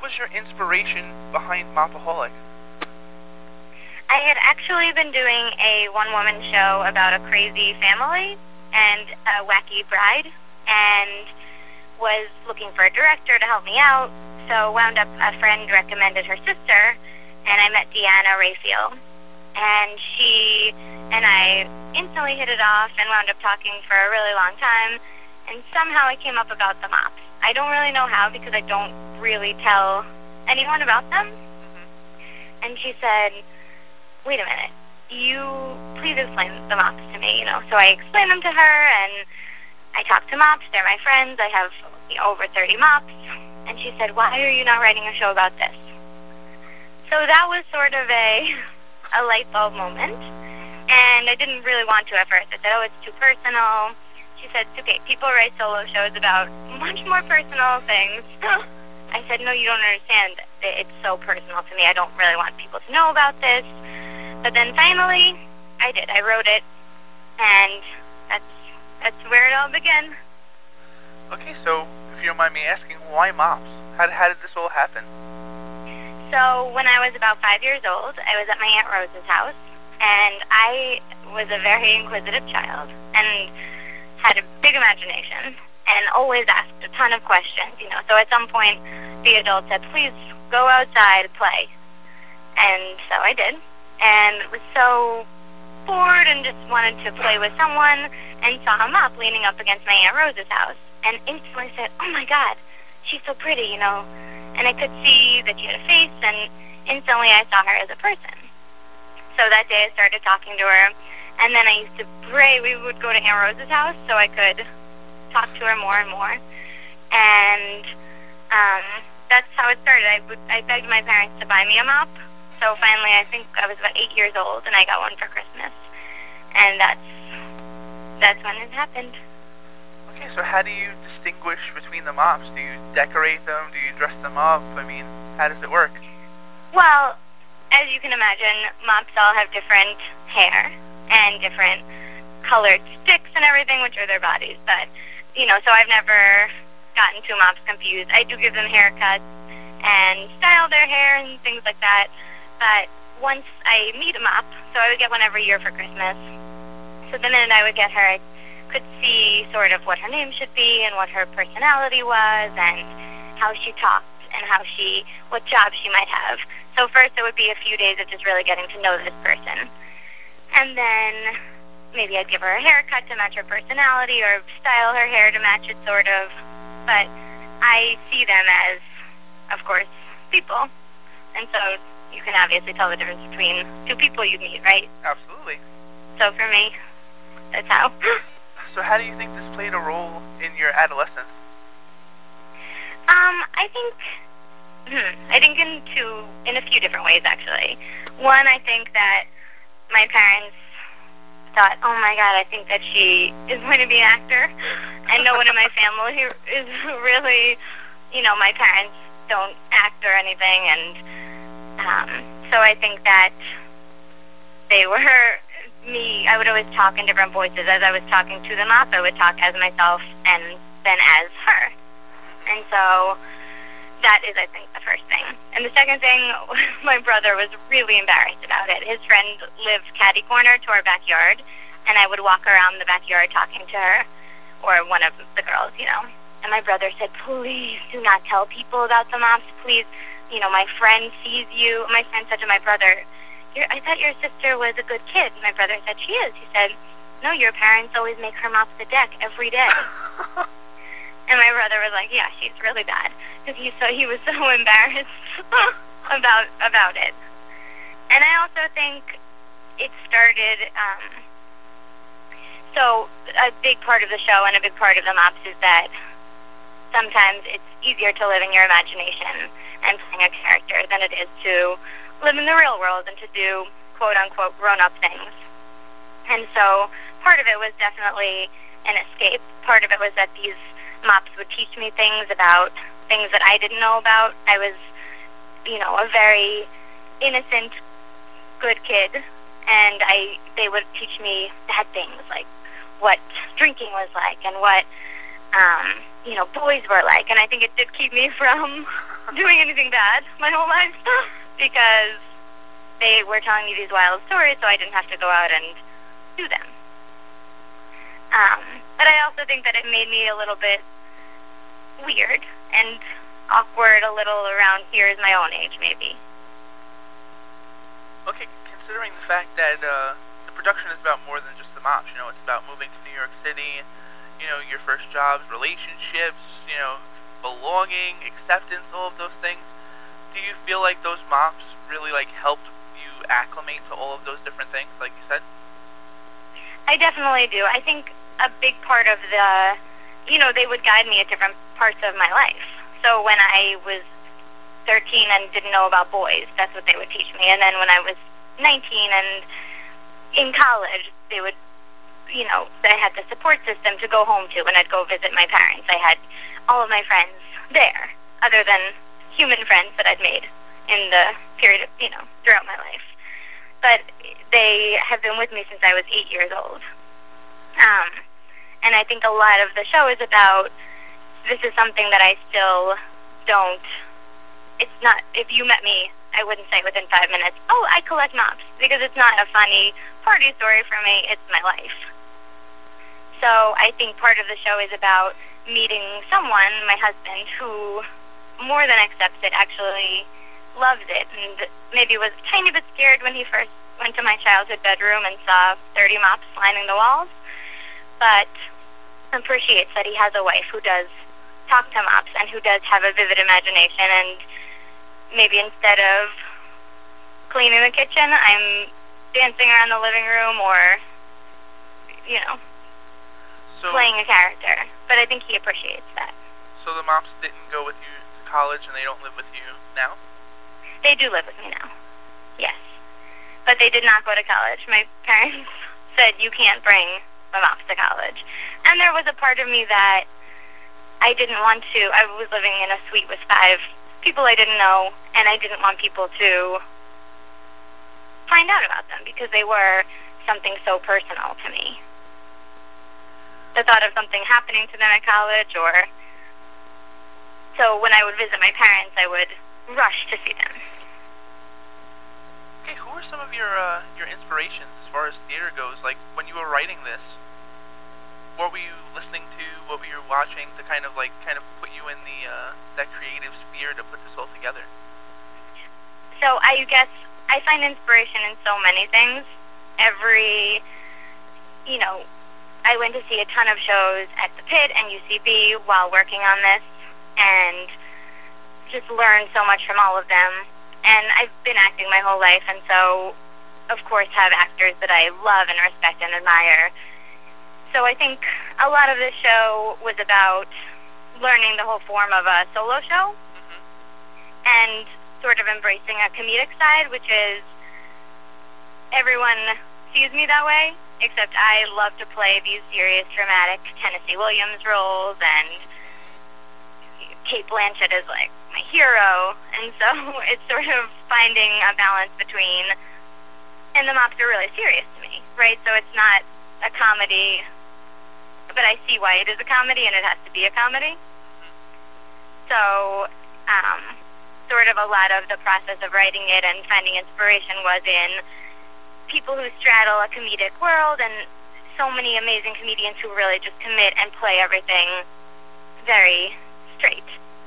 was your inspiration behind Mopaholic? I had actually been doing a one-woman show about a crazy family and a wacky bride, and was looking for a director to help me out, so wound up a friend recommended her sister, and I met Deanna Raphael. And she and I instantly hit it off and wound up talking for a really long time, and somehow it came up about the mops. I don't really know how, because I don't really tell anyone about them. And she said, wait a minute, you please explain the mops to me, So I explained them to her, and I talked to mops. They're my friends. I have over 30 mops. And she said, why are you not writing a show about this? So that was sort of a light bulb moment. And I didn't really want to at first. I said, oh, it's too personal. She said, it's okay, people write solo shows about much more personal things. I said, no, you don't understand. It's so personal to me. I don't really want people to know about this. But then finally, I did. I wrote it, and that's where it all began. Okay, so if you don't mind me asking, why mops? How did this all happen? So when I was about 5 years old, I was at my Aunt Rose's house, and I was a very inquisitive child and had a big imagination and always asked a ton of questions, So at some point, the adult said, please go outside and play. And so I did, and was so bored and just wanted to play with someone, and saw a mop leaning up against my Aunt Rose's house, and instantly said, oh my God, she's so pretty, And I could see that she had a face, and instantly I saw her as a person. So that day I started talking to her, and then I used to pray we would go to Aunt Rose's house so I could talk to her more and more. And that's how it started. I begged my parents to buy me a mop. So finally, I think I was about 8 years old, and I got one for Christmas. And that's when it happened. Okay, so how do you distinguish between the mops? Do you decorate them? Do you dress them up? I mean, how does it work? Well, as you can imagine, mops all have different hair and different colored sticks and everything, which are their bodies. But, so I've never gotten two mops confused. I do give them haircuts and style their hair and things like that. But once I meet a mop, so I would get one every year for Christmas. So the minute I would get her, I could see sort of what her name should be and what her personality was and how she talked and what job she might have. So first it would be a few days of just really getting to know this person. And then maybe I'd give her a haircut to match her personality or style her hair to match it sort of. But I see them as, of course, people. And so you can obviously tell the difference between two people you meet, right? Absolutely. So for me, that's how. So how do you think this played a role in your adolescence? I think in a few different ways, actually. One, I think that my parents thought, oh my God, I think that she is going to be an actor. And no one in my family is really, my parents don't act or anything. And so I think that they were me. I would always talk in different voices. As I was talking to the mop, I would talk as myself and then as her. And so that is, I think, the first thing. And the second thing, my brother was really embarrassed about it. His friend lived catty corner to our backyard, and I would walk around the backyard talking to her, or one of the girls, And my brother said, please do not tell people about the mops. Please, my friend sees you. My friend said to my brother, I thought your sister was a good kid. My brother said, she is. He said, no, your parents always make her mop the deck every day. And my brother was like, yeah, she's really bad. Because he was so embarrassed about it. And I also think it started, so a big part of the show and a big part of the mops is that sometimes it's easier to live in your imagination and playing a character than it is to live in the real world and to do quote-unquote grown-up things. And so part of it was definitely an escape. Part of it was that these mops would teach me things about things that I didn't know about. I was, a very innocent, good kid, and they would teach me bad things, like what drinking was like and what boys were like. And I think it did keep me from doing anything bad my whole life because they were telling me these wild stories, so I didn't have to go out and do them. But I also think that it made me a little bit weird and awkward a little around here as my own age, maybe. Okay, considering the fact that the production is about more than just the mops, it's about moving to New York City, your first jobs, relationships, belonging, acceptance, all of those things. Do you feel like those mops really, helped you acclimate to all of those different things, like you said? I definitely do. I think a big part of they would guide me at different parts of my life. So when I was 13 and didn't know about boys, that's what they would teach me. And then when I was 19 and in college, they would, I had the support system to go home to when I'd go visit my parents. I had all of my friends there, other than human friends that I'd made in the period of, throughout my life. But they have been with me since I was 8 years old. And I think a lot of the show is about, this is something that I still don't, it's not, if you met me, I wouldn't say within 5 minutes, oh, I collect mops, because it's not a funny party story for me, it's my life. So I think part of the show is about meeting someone, my husband, who more than accepts it, actually loves it, and maybe was a tiny bit scared when he first went to my childhood bedroom and saw 30 mops lining the walls, but appreciates that he has a wife who does talk to mops and who does have a vivid imagination, and maybe instead of cleaning the kitchen, I'm dancing around the living room or, playing a character. But I think he appreciates that. So the mops didn't go with you to college and they don't live with you now? They do live with me now, yes. But they did not go to college. My parents said, you can't bring the mops to college. And there was a part of me that I didn't want to. I was living in a suite with 5 people I didn't know, and I didn't want people to find out about them because they were something so personal to me. The thought of something happening to them at college, or so when I would visit my parents, I would rush to see them. Okay, who are some of your inspirations as far as theater goes? Like, when you were writing this, what were you listening to? What were you watching to kind of put you in the that creative sphere to put this all together? So I guess I find inspiration in so many things. I went to see a ton of shows at the Pit and UCB while working on this, and just learned so much from all of them. And I've been acting my whole life, and so, of course, have actors that I love and respect and admire. So I think a lot of this show was about learning the whole form of a solo show, and sort of embracing a comedic side, which is everyone sees me that way, except I love to play these serious, dramatic Tennessee Williams roles, and Cate Blanchett is like my hero, and so it's sort of finding a balance between, and the mops are really serious to me, right? So it's not a comedy, but I see why it is a comedy, and it has to be a comedy. So sort of a lot of the process of writing it and finding inspiration was in people who straddle a comedic world, and so many amazing comedians who really just commit and play everything very straight.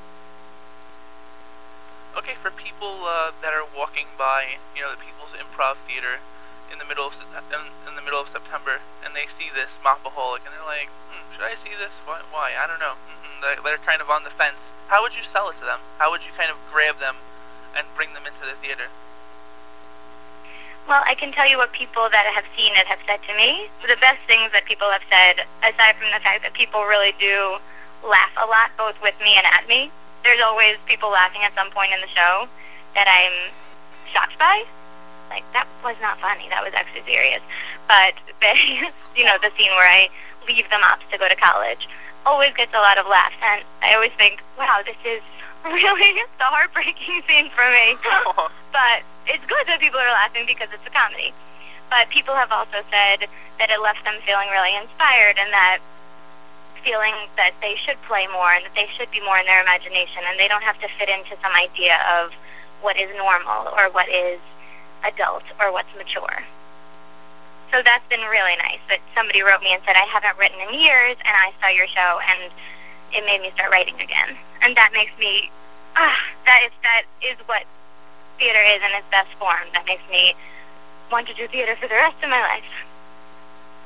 Okay, for people that are walking by, the People's Improv Theater in the middle of September, and they see this Mopaholic, and they're like, should I see this? Why? I don't know. They're kind of on the fence. How would you sell it to them? How would you kind of grab them and bring them into the theater? Well, I can tell you what people that have seen it have said to me. The best things that people have said, aside from the fact that people really do laugh a lot, both with me and at me, there's always people laughing at some point in the show that I'm shocked by. Like, that was not funny. That was actually serious. But they, the scene where I leave the mops to go to college always gets a lot of laughs. And I always think, wow, this is really the heartbreaking scene for me. But it's good that people are laughing because it's a comedy. But people have also said that it left them feeling really inspired, and that feeling that they should play more and that they should be more in their imagination and they don't have to fit into some idea of what is normal or what is adult or what's mature. So that's been really nice that somebody wrote me and said, I haven't written in years and I saw your show and it made me start writing again. And that makes me, that is what theater is in its best form. That makes me want to do theater for the rest of my life.